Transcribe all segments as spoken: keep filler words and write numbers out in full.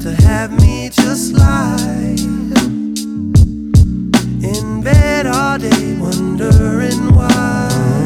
to have me just lie in bed all day wondering why.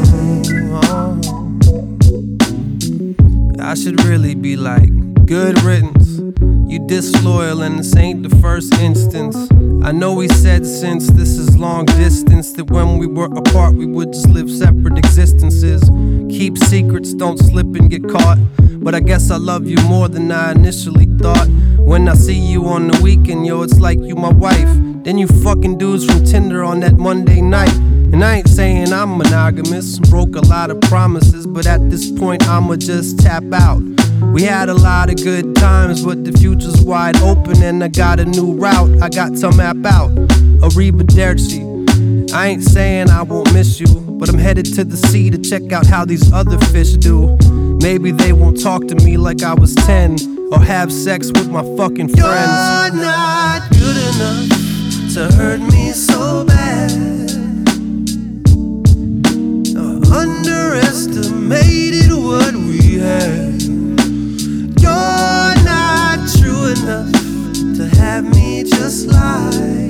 I should really be like, good riddance. You disloyal and this ain't the first instance. I know we said since this is long distance that when we were apart we would just live separate existences. Keep secrets, don't slip and get caught. But I guess I love you more than I initially thought. When I see you on the weekend, yo, it's like you my wife. Then you fucking dudes from Tinder on that Monday night. And I ain't saying I'm monogamous, broke a lot of promises, but at this point I'ma just tap out. We had a lot of good times, but the future's wide open and I got a new route I got to map out. Arrivederci. I ain't saying I won't miss you, but I'm headed to the sea to check out how these other fish do. Maybe they won't talk to me like I was ten, or have sex with my fucking friends. You're not good enough to hurt me so bad, or underestimated what we had. You're not true enough to have me just lie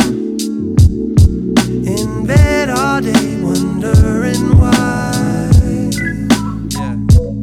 in bed all day wondering why. Yeah.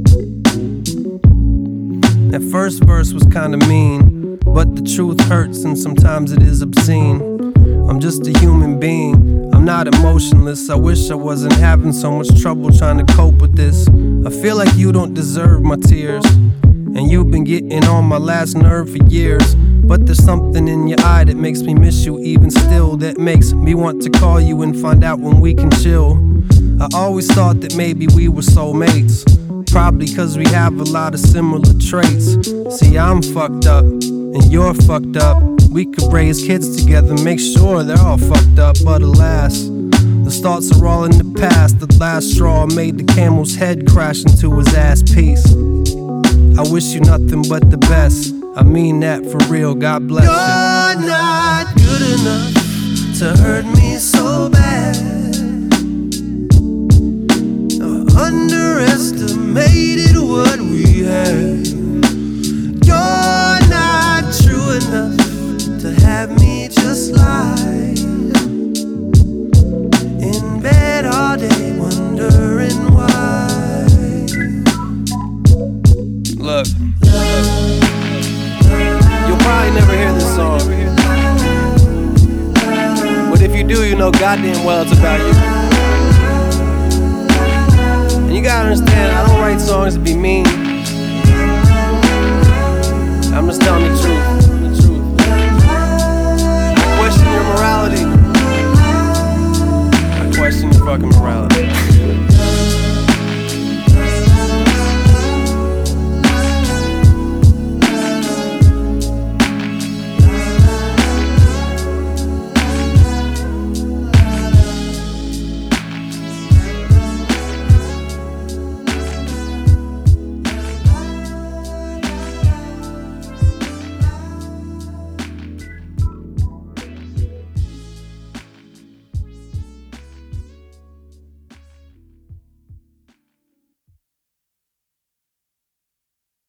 That first verse was kinda mean, but the truth hurts and sometimes it is obscene. I'm just a human being, I'm not emotionless. I wish I wasn't having so much trouble trying to cope with this. I feel like you don't deserve my tears, and you've been getting on my last nerve for years. But there's something in your eye that makes me miss you even still, that makes me want to call you and find out when we can chill. I always thought that maybe we were soulmates, probably cause we have a lot of similar traits. See, I'm fucked up and you're fucked up. We could raise kids together, make sure they're all fucked up. But alas, the thoughts are all in the past. The last straw made the camel's head crash into his ass piece. I wish you nothing but the best. I mean that for real, God bless you. You're not good enough to hurt me so bad, or underestimated what we had. You're not true enough to have me just lie in bed all day wondering why. Look, you'll probably never hear this song, but if you do, you know goddamn well it's about you. And you gotta understand, I don't write songs to be mean.